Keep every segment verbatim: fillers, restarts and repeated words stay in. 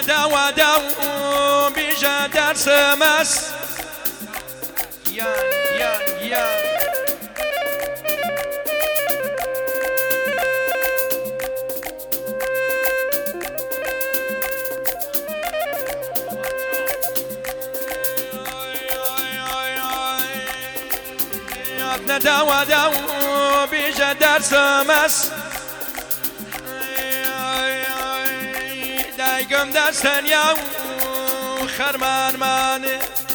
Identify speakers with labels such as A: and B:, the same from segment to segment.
A: داوا داو بیجا درس مس یان یان یان داوا داو بیجا درس مس دایگم دستن یا خرمان من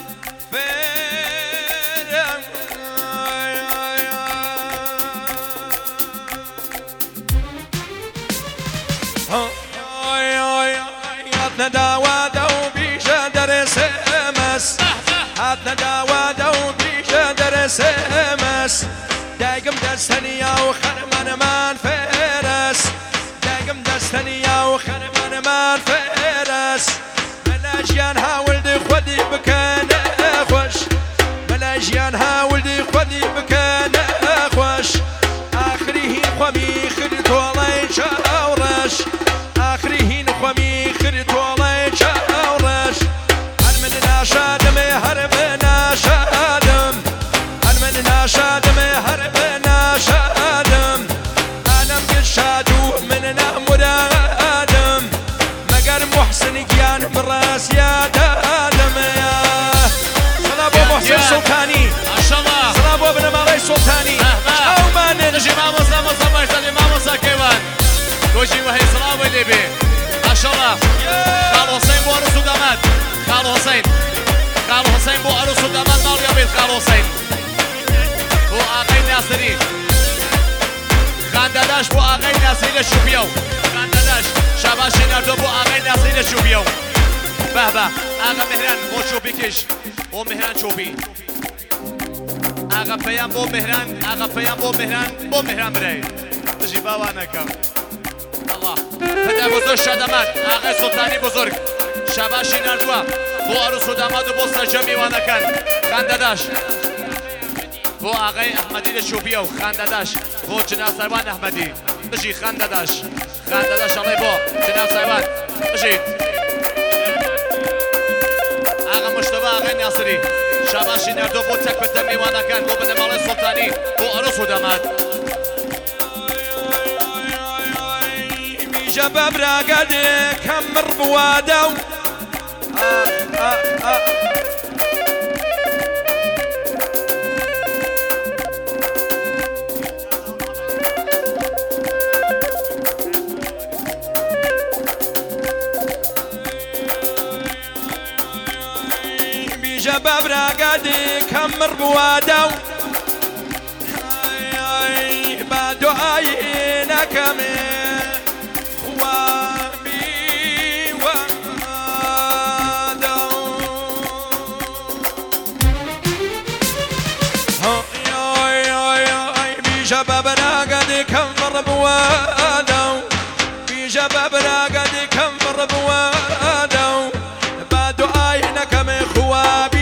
A: فرم هات داوا داو بیجا درس مس هات داوا داو بیجا درس مس دایگم دستن یا خرمان من فرس دایگم دستن یا خرمان من فرس ملاجيان هاول دي خودي بكان خوش ملاجيان هاول دي خودي بكان خوش آخرين خومي خريت والله شاورش آخرين خومي خريت والله شاورش هل من ناشادم هرب ناشادم هل من ناشادم هرب ناشادم أنا مقشادو من مرادم مقر محسن كيان من راس يا دادم يا صلابو محسن سلطاني
B: ما شاء الله
A: صلابو ابن مالي سلطاني او من
B: نجي مع مصر مصر باشتاني مع مصر كيوان كوجي وهي صلابو اللي بي ما شاء الله خالو حسين بو عروس وداماد خالو حسين خالو حسين بو عروس وداماد مال يابيد خالو حسين بو آقاي ناصري خانداداش بو آقاي ناصري لشوبيو خانداداش شاباشي نردو بو آقاي ناصري لشوبيو به به آقا مهران بو چوبی کش بو مهران چوبی آقا پیام بو مهران آقا پیام بو مهران بو مهران برای دجی باوانکم الله پدر بزرگ شادمت آقا سلطانی بزرگ شاباشی نردوه بو عروس و داماد و بو سرجم میوانکن خانداداش بو آقای احمدی لشوبی و خانداداش بو جناب سروان احمدی دجی خانداداش خانداداش الله بو جناب سروان دجی آقا مشتبه آقای ناصری شاباشی نردو بو تک بتر میوانکن بو بنمال سلطانی بو عروس و داماد
A: بیجا ببراقد کمر بوادو آه آه آه ببراقدي كمر بوادو بعد عينك من خوابي وادو بيجا ببراقدي كمر بوادو بيجا ببراقدي كمر بوادو بعد عينك من خوابي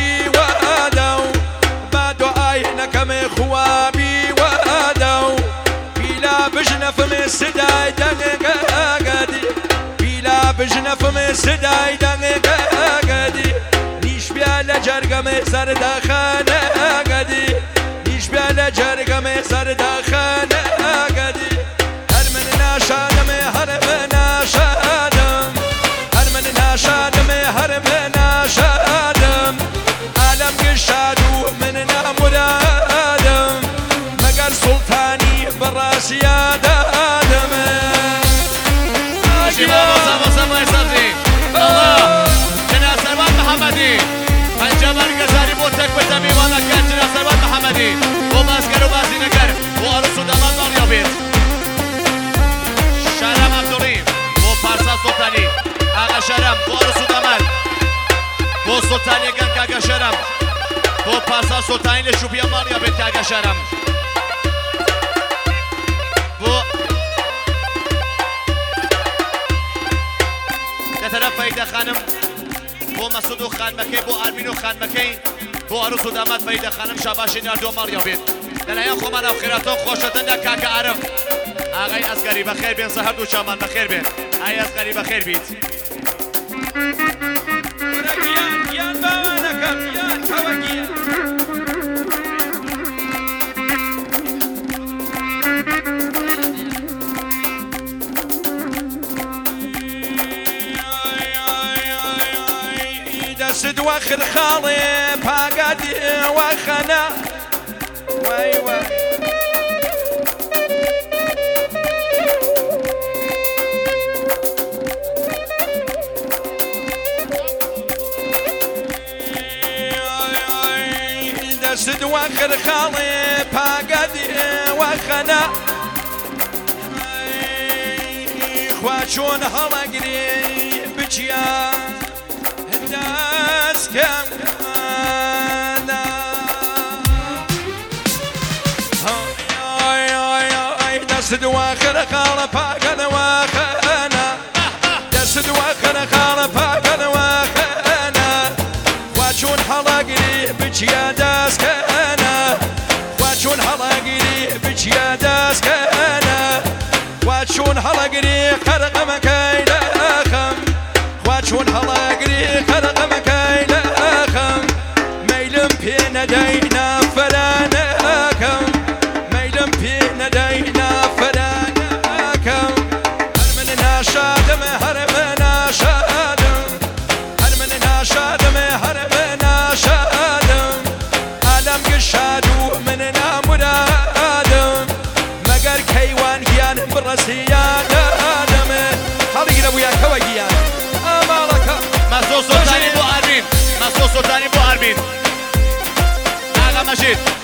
A: خوابي وادو بلا بجنف من سداي دنقادي بلا بجنف من سداي دنقادي نيش بيالا جرقة مزار داخانا قدي نيش بيالا جرقة مزار داخانا قدي هر من ناشادم هرب ناشادم هر من ناشادم هرب ناشادم عالم قشادو من نامرادم مقر سلطاني براس يا دادم
B: نجي مصر مصر ما يصدي الله جناب سروان محمدي الجبل قزاري بو تك بتمي وانا كان جناب سروان محمدي بو ماسكر وباسي نكر بو عروس وداماد مال يابيد شرم عبدالرحيم بو پارسا سلطاني آقا شرم بو عروس وداماد بو سلطاني گن کاگا شرم بو پارسا سلطانی لشوبیا مال یابید کاگا شرم بو طرف فایده خانم بو مسعود و خانمکی بو آرمین و خانمکی بو عروس و داماد فایده خانم شاباشی نردو مال یابید دلایان خومان او خیراتون خوشتن دا کاکا عرف آقای ازگری بخیر بین سهر دو چامان بخیر بین آقای ازگری بخیر بید
A: گیان گیان باوانەکەم گیان کەوە گیان دەست وەخر خاڵێ پاگادی وەخەنە وای وای دەست وەخر خاڵێ پاگادی وەخەنە خوا چۆن هەڵەگرێ بچیا دەستکەم دەست وەخر خاڵە پاگەنە وەخەنە دەست وەخر خاڵە پاگەنە وەخەنە خوا چۆن هەڵەگری بچیا دەستکەنە خوا چۆن هەڵەگری بچیا دەستکەنە خوا چۆن هەڵەگری قەرقەمەکەی لەخەم خوا چۆن هەڵەگری قەرقەمەکەی لەخەم مەیلم پێ نەدەی نافەرانەکەم مەیلم پێ نەدەی نافەرانەکەم هەر من ناشادمە هەر من ناشادم هەر من ناشادمە هەر من ناشادم ئالەم گشاد و من نامورادم مەگەر کەیوان گیانم بڕەسیادەمە هەڵیگرە بوویان کەوە گیان ئاماڵەکە
B: مەسۆ سۆتانی بۆ ئەرمین مەسۆ سۆتانی بۆ ئەرمین ئاغا مەجید